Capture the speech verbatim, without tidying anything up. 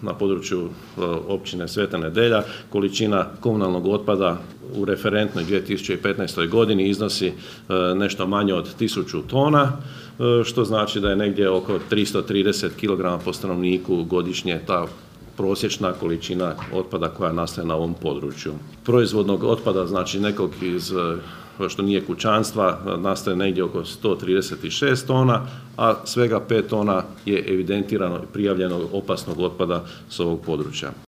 na području općine Sveta Nedelja količina komunalnog otpada u referentnoj dvije tisuće petnaestoj godini iznosi nešto manje od tisuću tona, što znači da je negdje oko tristo trideset kilograma po stanovniku godišnje ta prosječna količina otpada koja nastaje na ovom području. Proizvodnog otpada, znači nekog iz što nije kućanstva, nastaje negdje oko sto trideset šest tona, a svega pet tona je evidentirano i prijavljeno opasnog otpada s ovog područja.